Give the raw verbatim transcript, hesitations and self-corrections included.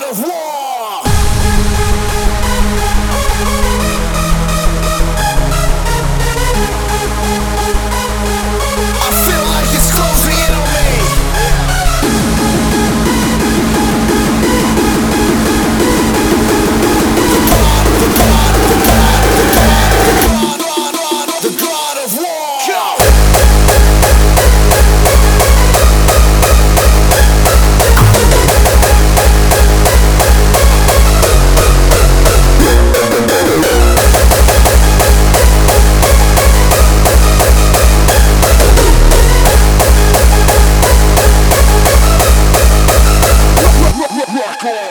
of war. I feel like it's closing in on me. The god, the god, the god, the god, the god, the god, the god of war. Go. Rock on.